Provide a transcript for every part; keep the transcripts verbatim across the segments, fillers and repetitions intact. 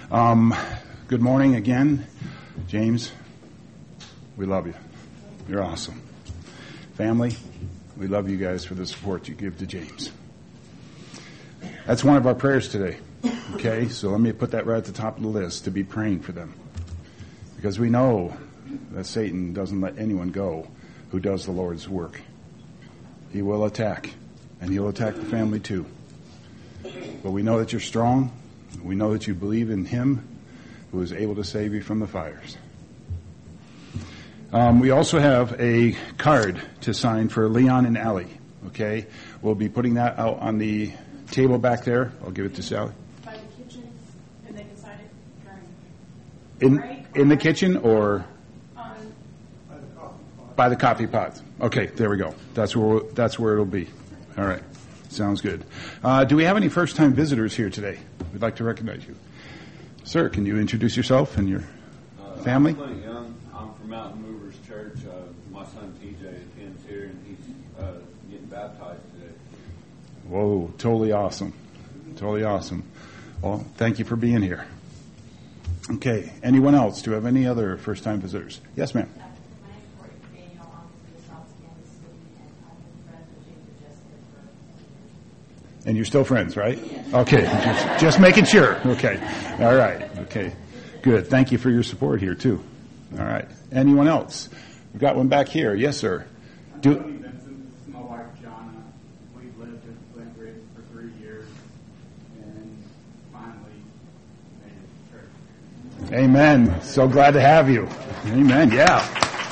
Um, good morning again. James, we love you. You're awesome. Family, we love you guys for the support you give to James. That's one of our prayers today. Okay, so let me put that right at the top of the list, to be praying for them. Because we know that Satan doesn't let anyone go who does the Lord's work. He will attack, and he'll attack the family too. But we know that you're strong. We know that you believe in him who is able to save you from the fires. Um, we also have a card to sign for Leon and Allie. Okay, we'll be putting that out on the table back there. I'll give it to Sally. By the kitchen, and they decide it during In in the kitchen or on by the coffee pot? Okay, there we go. That's where that's where it'll be. All right, sounds good. Uh, do we have any first-time visitors here today? We'd like to recognize you, sir. Can you introduce yourself and your uh, family? I'm Clint Young. I'm from Mountain Movers Church. Uh, my son T J attends here, and he's uh, getting baptized today. Whoa, totally awesome. Totally awesome. Well, thank you for being here. Okay, anyone else? Do you have any other first-time visitors? Yes, ma'am. My name is Courtney Daniel. I'm from the South Kansas City, and I've been friends with James and Jessica for And you're still friends, right? Okay, just, just making sure. Okay, all right. Okay, good. Thank you for your support here, too. All right. Anyone else? We've got one back here. Yes, sir. Do. Vincent, this is my wife, Jonna. We've lived in Flint Ridge for three years, and finally made it to church. Amen. So glad to have you. Amen. Yeah.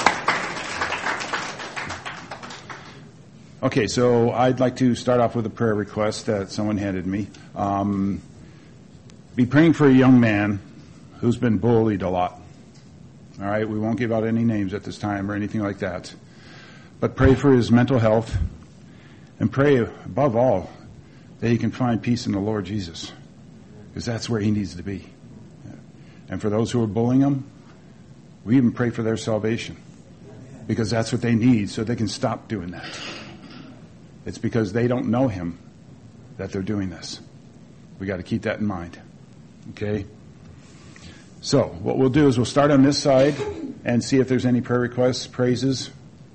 Okay, so I'd like to start off with a prayer request that someone handed me. Um, be praying for a young man who's been bullied a lot. All right, we won't give out any names at this time or anything like that. But pray for his mental health, and pray above all that he can find peace in the Lord Jesus, because that's where he needs to be. And for those who are bullying him, we even pray for their salvation, because that's what they need so they can stop doing that. It's because they don't know him that they're doing this. We got to keep that in mind. Okay? So, what we'll do is we'll start on this side and see if there's any prayer requests, praises.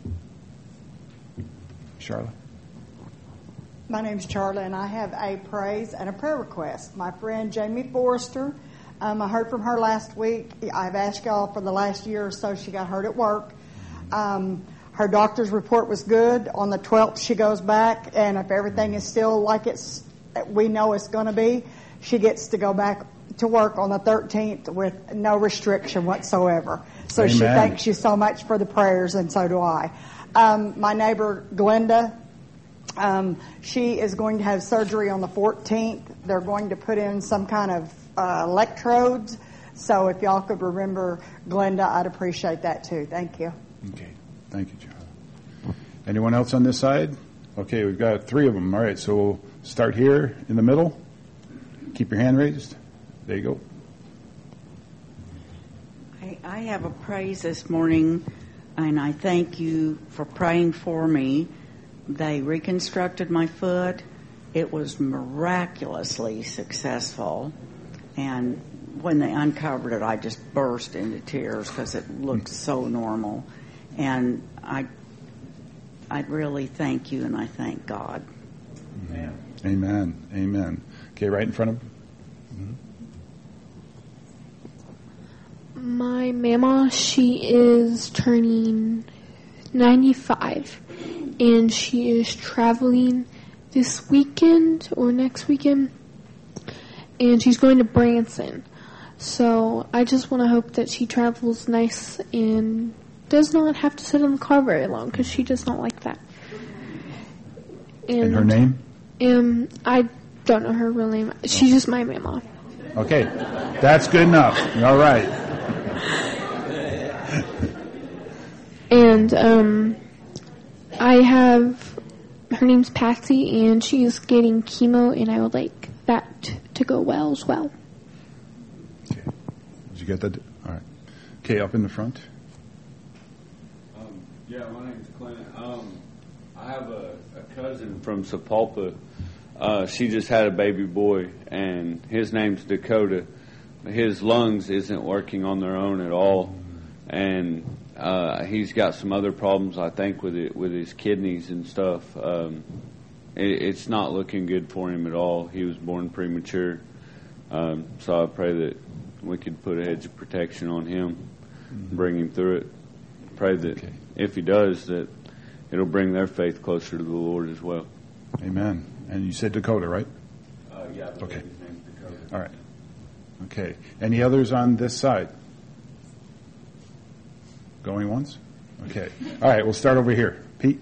Charlotte? My name's Charlie, and I have a praise and a prayer request. My friend Jamie Forrester, um, I heard from her last week. I've asked y'all for the last year or so. She got hurt at work. Um, her doctor's report was good. On the twelfth, she goes back, and if everything is still like it's we know it's going to be, she gets to go back to work on the thirteenth with no restriction whatsoever. So Amen. She thanks you so much for the prayers, and so do I. Um, my neighbor, Glenda, um, she is going to have surgery on the fourteenth. They're going to put in some kind of uh, electrodes. So if y'all could remember Glenda, I'd appreciate that too. Thank you. Okay. Thank you, Charlotte. Anyone else on this side? Okay, we've got three of them. All right, so we'll start here in the middle. Keep your hand raised. There you go. I, I have a praise this morning, and I thank you for praying for me. They reconstructed my foot. It was miraculously successful, and when they uncovered it, I just burst into tears because it looked so normal. And I, I really thank you, and I thank God. Amen. Amen. Amen. Okay, right in front of. Mm-hmm. My mama, she is turning ninety-five, and she is traveling this weekend or next weekend, and she's going to Branson. So I just want to hope that she travels nice and does not have to sit in the car very long, because she does not like that. And, and her name? Um, I don't know her real name. She's just my mama. Okay, that's good enough. All right. And um, I have, her name's Patsy, and she is getting chemo, and I would like that to go well as well. Okay. Did you get that? All right. Okay, up in the front. Um, yeah, my name's Clint. Um, I have a, a cousin from Sapulpa. Uh, she just had a baby boy, and his name's Dakota. his lungs isn't working on their own at all, and uh, he's got some other problems, I think, with it, with his kidneys and stuff. Um, it, it's not looking good for him at all. He was born premature, um, so I pray that we could put a hedge of protection on him, mm-hmm. bring him through it. Pray that okay. if he does, that it'll bring their faith closer to the Lord as well. Amen. And you said Dakota, right? Uh, yeah. Okay. His name's Dakota. All right. Okay. Any others on this side? Going once? Okay. All right. We'll start over here. Pete?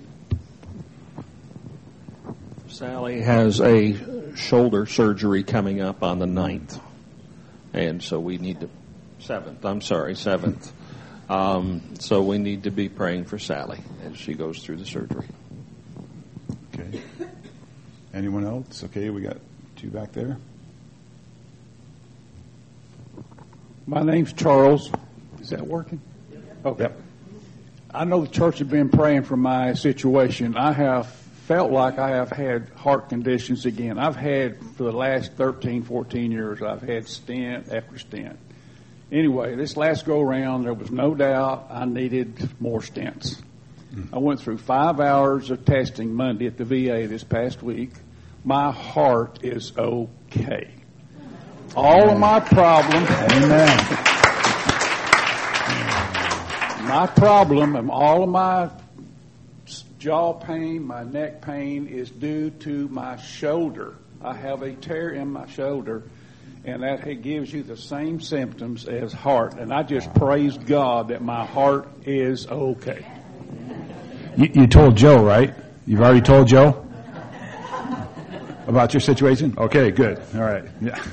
Sally has a shoulder surgery coming up on the ninth. And so we need to, seventh, I'm sorry, seventh. Um, so we need to be praying for Sally as she goes through the surgery. Okay. Anyone else? Okay, we got two back there. My name's Charles. Is that working? Okay. Yep. I know the church has been praying for my situation. I have felt like I have had heart conditions again. I've had, for the last thirteen, fourteen years, I've had stent after stent. Anyway, this last go-around, there was no doubt I needed more stents. I went through five hours of testing Monday at the V A this past week. My heart is okay. All of my problems, Amen. my problem and all of my jaw pain, my neck pain is due to my shoulder. I have a tear in my shoulder, and that gives you the same symptoms as heart. And I just praise God that my heart is okay. You, you told Joe, right? You've already told Joe about your situation? Okay, good. All right. Yeah.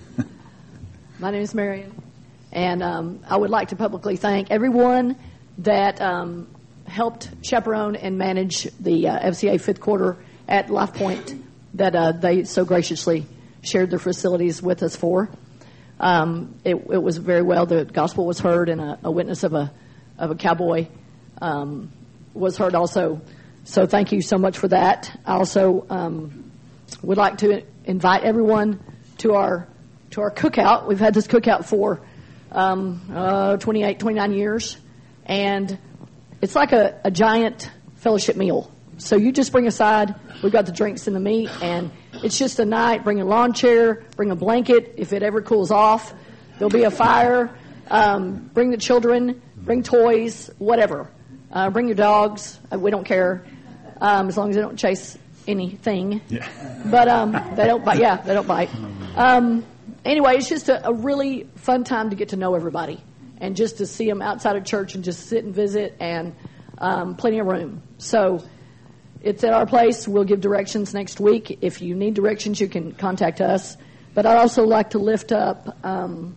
My name is Marion, and um, I would like to publicly thank everyone that um, helped chaperone and manage the uh, F C A fifth quarter at Life Point that uh, they so graciously shared their facilities with us for. Um, it, it was very well. The gospel was heard, and a, a witness of a of a cowboy um, was heard also. So thank you so much for that. I also um, would like to invite everyone to our to our cookout. We've had this cookout for um, uh, twenty-eight, twenty-nine years, and it's like a, a giant fellowship meal. So you just bring a side. We've got the drinks and the meat, and it's just a night. Bring a lawn chair, bring a blanket. If it ever cools off, there'll be a fire. Um, bring the children, bring toys, whatever. Uh, bring your dogs. Uh, we don't care, um, as long as they don't chase anything. Yeah. But um, they don't bite. Yeah, they don't bite. Um, anyway, it's just a, a really fun time to get to know everybody, and just to see them outside of church and just sit and visit, and um, plenty of room. So it's at our place. We'll give directions next week. If you need directions, you can contact us. But I'd also like to lift up um,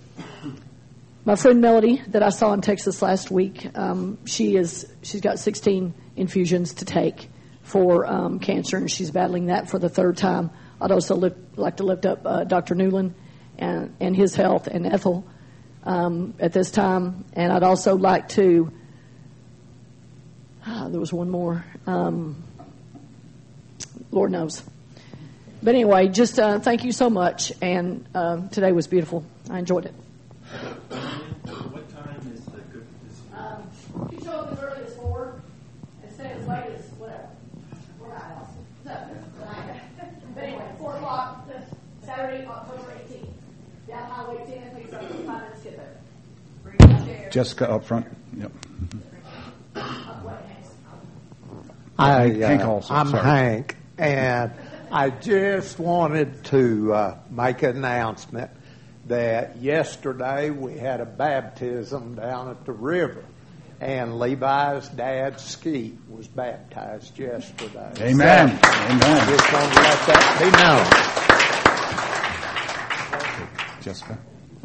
my friend Melody that I saw in Texas last week. Um, she is she's got sixteen infusions to take for um, cancer, and she's battling that for the third time. I'd also lift, like to lift up uh, Doctor Newland and, and his health, and Ethel um, at this time. And I'd also like to. Ah, there was one more. Um, Lord knows. But anyway, just uh, thank you so much. And uh, today was beautiful. I enjoyed it. What time is the good? Um, you show up as early as four and stay as late as whatever. We're not else. But anyway, four o'clock Saturday, October eighteenth. Down Highway ten. It takes up to five minutes to get there. Bring your chair. Jessica up front. Yep. I, Hank uh, also, I'm sorry. Hank, and I just wanted to uh, make an announcement that yesterday we had a baptism down at the river, and Levi's dad, Skeet, was baptized yesterday. Amen. So, Amen. I just want to let that be known. Jessica.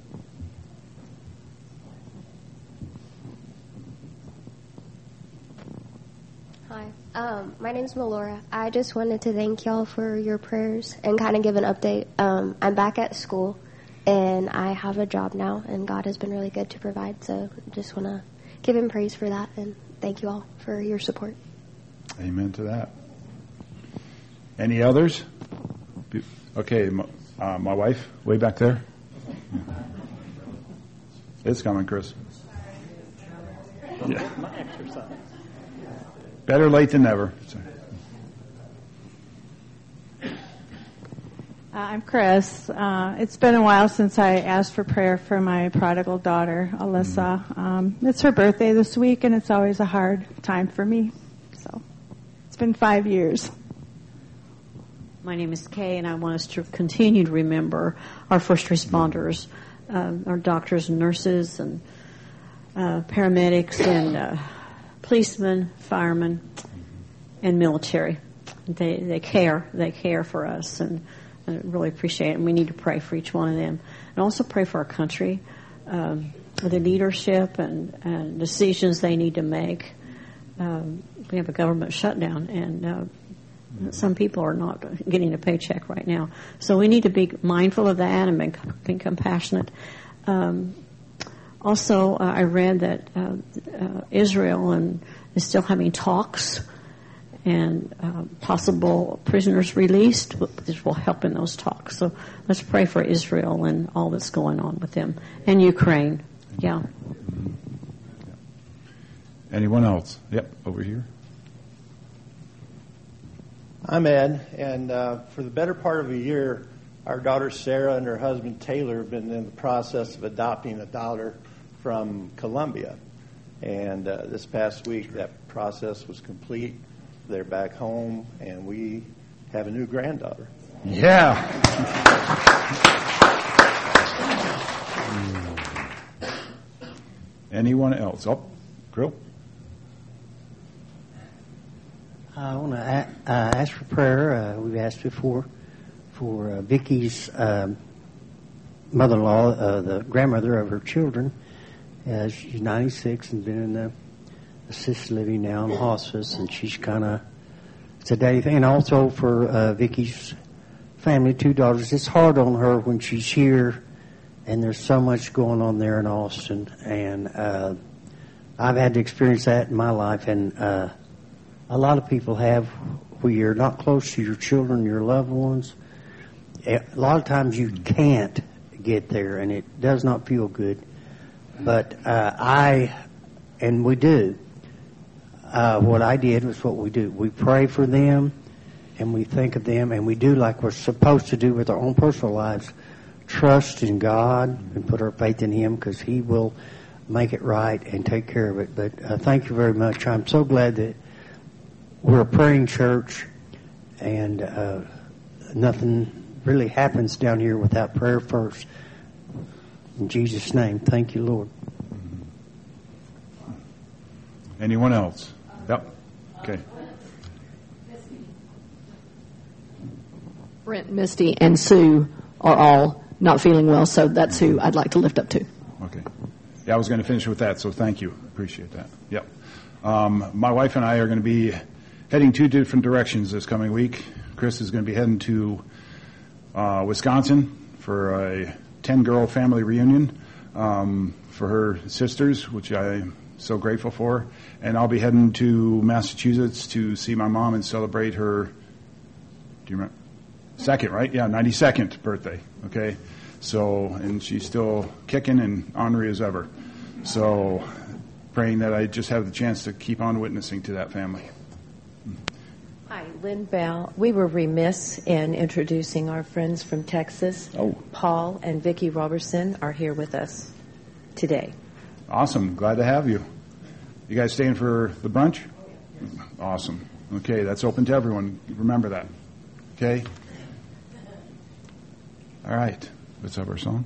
Hi, um, my name's Melora. I just wanted to thank y'all for your prayers and kind of give an update. Um, I'm back at school, and I have a job now, and God has been really good to provide, so just want to give him praise for that, and thank you all for your support. Amen to that. Any others? Okay, my, uh, my wife, way back there. It's coming, Chris. Yeah. My exercise. Better late than never. Uh, I'm Chris. Uh, it's been a while since I asked for prayer for my prodigal daughter, Alyssa. Um, it's her birthday this week, and it's always a hard time for me. So it's been five years. My name is Kay, and I want us to continue to remember our first responders, uh, our doctors and nurses and uh, paramedics and uh, policemen, firemen, and military. They they care. They care for us, and I really appreciate it. And we need to pray for each one of them, and also pray for our country, um, the leadership and, and decisions they need to make. Um, we have a government shutdown, and uh, some people are not getting a paycheck right now. So we need to be mindful of that and be, be compassionate. Um, also, uh, I read that uh, uh, Israel and is still having talks and uh, possible prisoners released. This will help in those talks. So let's pray for Israel and all that's going on with them. And Ukraine. Yeah. Anyone else? Yep, over here. I'm Ed, and uh, for the better part of a year, our daughter Sarah and her husband Taylor have been in the process of adopting a daughter from Colombia. And uh, this past week, that process was complete. They're back home, and we have a new granddaughter. Yeah. Anyone else? Oh, Grill. I want to a- uh, ask for prayer. Uh, we've asked before for uh, Vicky's um, mother-in-law, uh, the grandmother of her children. Uh, she's ninety-six and been in the assisted living now in hospice, and she's kind of today. And also for uh, Vicky's family, two daughters. It's hard on her when she's here, and there's so much going on there in Austin. And uh, I've had to experience that in my life, and uh, a lot of people have where you're not close to your children, your loved ones. A lot of times you can't get there, and it does not feel good. But uh, I, and we do, uh, what I did was what we do. We pray for them, and we think of them, and we do like we're supposed to do with our own personal lives. Trust in God and put our faith in Him, because He will make it right and take care of it. But uh, thank you very much. I'm so glad that we're a praying church, and uh, nothing really happens down here without prayer first. In Jesus' name, thank you, Lord. Anyone else? Yep. Okay. Brent, Misty, and Sue are all not feeling well, so that's who I'd like to lift up to. Okay. Yeah, I was going to finish with that, so thank you. Appreciate that. Yep. Um, my wife and I are going to be heading two different directions this coming week. Chris is going to be heading to uh, Wisconsin for a ten-girl family reunion um, for her sisters, which I'm so grateful for. And I'll be heading to Massachusetts to see my mom and celebrate her, do you remember? Second, right? Yeah, ninety-second birthday, okay? So, and she's still kicking and ornery as ever. So, praying that I just have the chance to keep on witnessing to that family. Hi, Lynn Bell. We were remiss in introducing our friends from Texas. Oh. Paul and Vicki Robertson are here with us today. Awesome. Glad to have you. You guys staying for the brunch? Awesome. Okay, that's open to everyone. Remember that. Okay? All right. Let's have our song.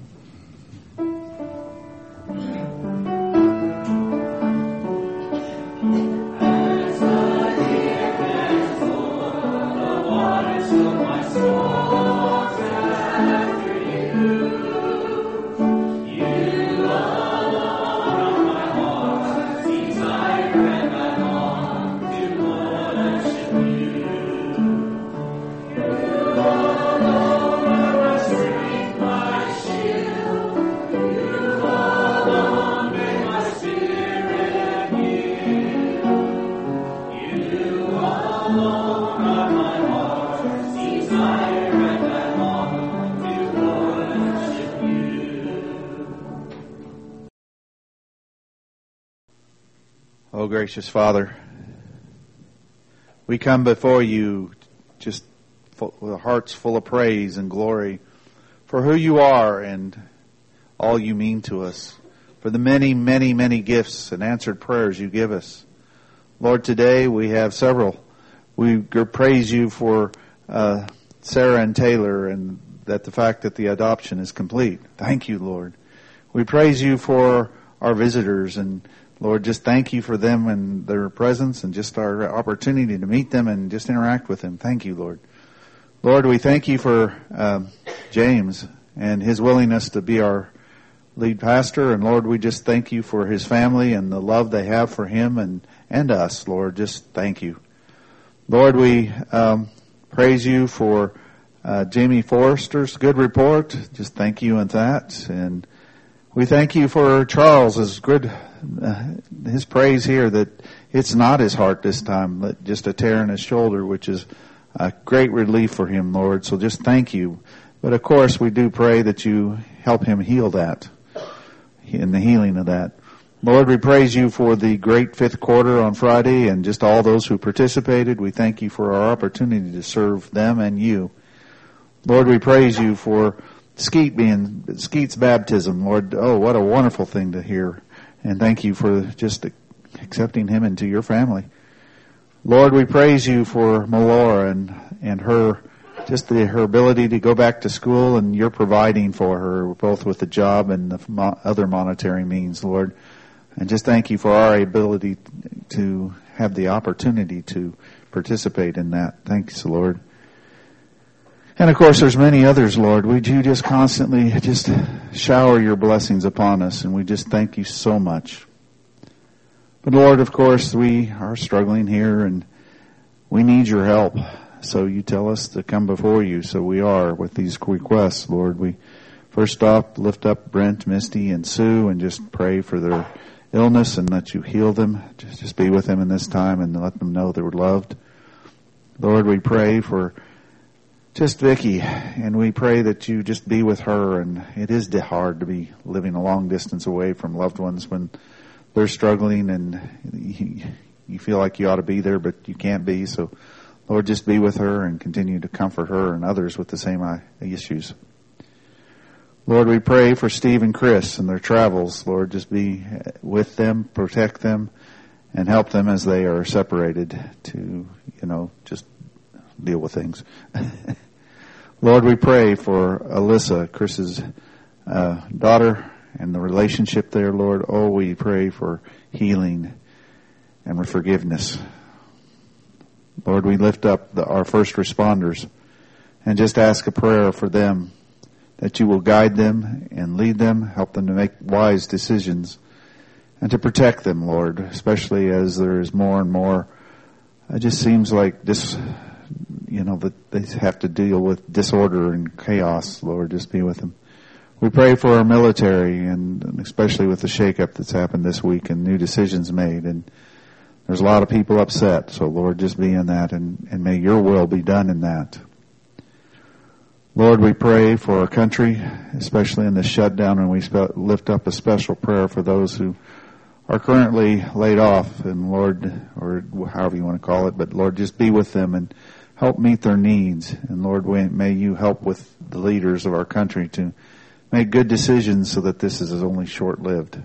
Shield Oh, gracious Father, we come before you just full, with hearts full of praise and glory for who you are and all you mean to us, for the many, many, many gifts and answered prayers you give us. Lord, today we have several. We praise you for uh, Sarah and Taylor, and that the fact that the adoption is complete. Thank you, Lord. We praise you for our visitors, and Lord, just thank you for them and their presence and just our opportunity to meet them and just interact with them. Thank you, Lord. Lord, we thank you for um, James and his willingness to be our lead pastor. And Lord, we just thank you for his family and the love they have for him and, and us, Lord. Just thank you. Lord, we um, praise you for uh, Jamie Forrester's good report. Just thank you in that. And we thank you for Charles's good, uh, his praise here that it's not his heart this time, but just a tear in his shoulder, which is a great relief for him, Lord. So just thank you. But of course, we do pray that you help him heal that, in the healing of that. Lord, we praise you for the great fifth quarter on Friday and just all those who participated. We thank you for our opportunity to serve them and you. Lord, we praise you for Skeet being, Skeet's baptism, Lord. Oh, what a wonderful thing to hear. And thank you for just accepting him into your family. Lord, we praise you for Melora and, and her, just the, her ability to go back to school, and you're providing for her, both with the job and the mo- other monetary means, Lord. And just thank you for our ability to have the opportunity to participate in that. Thanks, Lord. And of course, there's many others, Lord. Would you just constantly just shower your blessings upon us, and we just thank you so much. But Lord, of course, we are struggling here, and we need your help. So you tell us to come before you, so we are with these requests, Lord. We first off lift up Brent, Misty, and Sue, and just pray for their illness and that you heal them. Just, just be with them in this time and let them know they were loved. Lord, we pray for just Vicki, and we pray that you just be with her. And it is hard to be living a long distance away from loved ones when they're struggling, and you, you feel like you ought to be there, but you can't be. So, Lord, just be with her and continue to comfort her and others with the same issues. Lord, we pray for Steve and Chris and their travels. Lord, just be with them, protect them, and help them as they are separated to, you know, just deal with things. Lord, we pray for Alyssa, Chris's uh, daughter, and the relationship there, Lord. Oh, we pray for healing and forgiveness. Lord, we lift up the, our first responders and just ask a prayer for them, that you will guide them and lead them, help them to make wise decisions, and to protect them, Lord, especially as there is more and more. It just seems like this, you know, that they have to deal with disorder and chaos. Lord, just be with them. We pray for our military, and especially with the shakeup that's happened this week and new decisions made. And there's a lot of people upset. So, Lord, just be in that, and, and may your will be done in that. Lord, we pray for our country, especially in the shutdown, and we spe- lift up a special prayer for those who are currently laid off, and Lord, or however you want to call it, but Lord, just be with them and help meet their needs. And Lord, may you help with the leaders of our country to make good decisions so that this is only short-lived.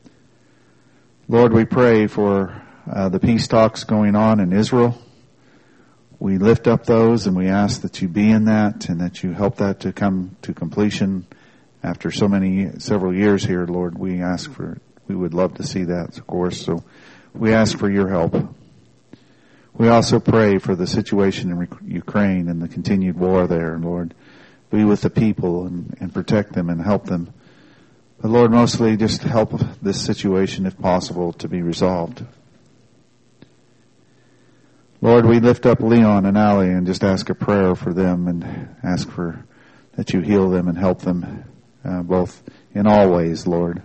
Lord, we pray for uh, the peace talks going on in Israel. We lift up those, and we ask that you be in that and that you help that to come to completion after so many, several years here, Lord. We ask for, we would love to see that, of course, so we ask for your help. We also pray for the situation in Ukraine and the continued war there, Lord. Be with the people and, and protect them and help them. But Lord, mostly just help this situation, if possible, to be resolved. Lord, we lift up Leon and Allie and just ask a prayer for them and ask for that you heal them and help them uh, both in all ways, Lord.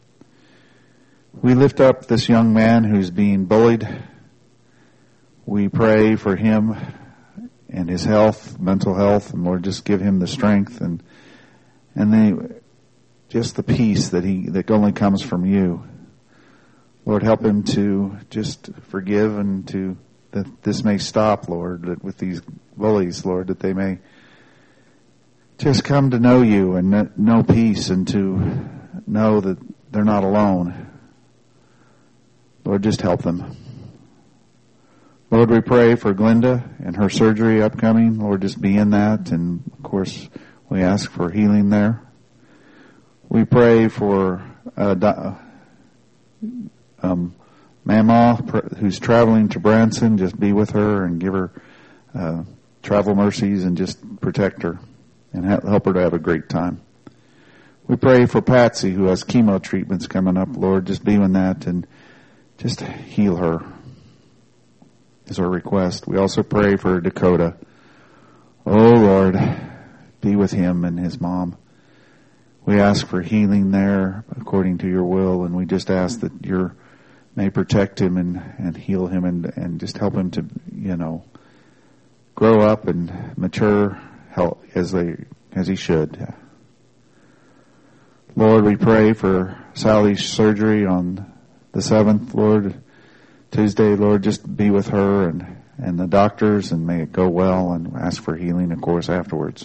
We lift up this young man who's being bullied. We pray for him and his health, mental health, and Lord, just give him the strength and and the just the peace that he that only comes from you. Lord, help him to just forgive and to that this may stop, Lord, that with these bullies, Lord, that they may just come to know you and know peace and to know that they're not alone. Lord, just help them. Lord, we pray for Glenda and her surgery upcoming. Lord, just be in that. And, of course, we ask for healing there. We pray for uh, um, Mama, who's traveling to Branson. Just be with her and give her uh, travel mercies and just protect her and help her to have a great time. We pray for Patsy, who has chemo treatments coming up. Lord, just be in that and just heal her is our request. We also pray for Dakota. Oh, Lord, be with him and his mom. We ask for healing there according to your will, and we just ask that you may protect him and, and heal him and, and just help him to, you know, grow up and mature as they as he should. Lord, we pray for Sally's surgery on the seventh, Lord. Tuesday, Lord, just be with her and, and the doctors, and may it go well, and ask for healing, of course, afterwards.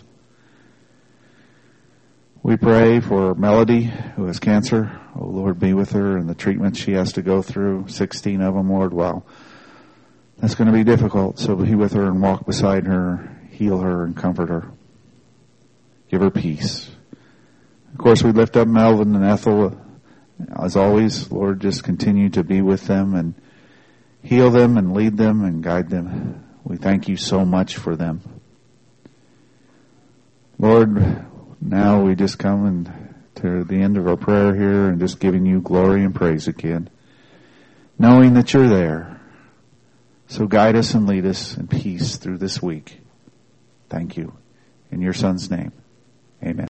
We pray for Melody, who has cancer. Oh, Lord, be with her and the treatments she has to go through, sixteen of them, Lord. Wow, that's going to be difficult. So be with her and walk beside her, heal her and comfort her. Give her peace. Of course, we lift up Melvin and Ethel. As always, Lord, just continue to be with them and heal them and lead them and guide them. We thank you so much for them. Lord, now we just come and to the end of our prayer here and just giving you glory and praise again, knowing that you're there. So guide us and lead us in peace through this week. Thank you. In your Son's name, amen.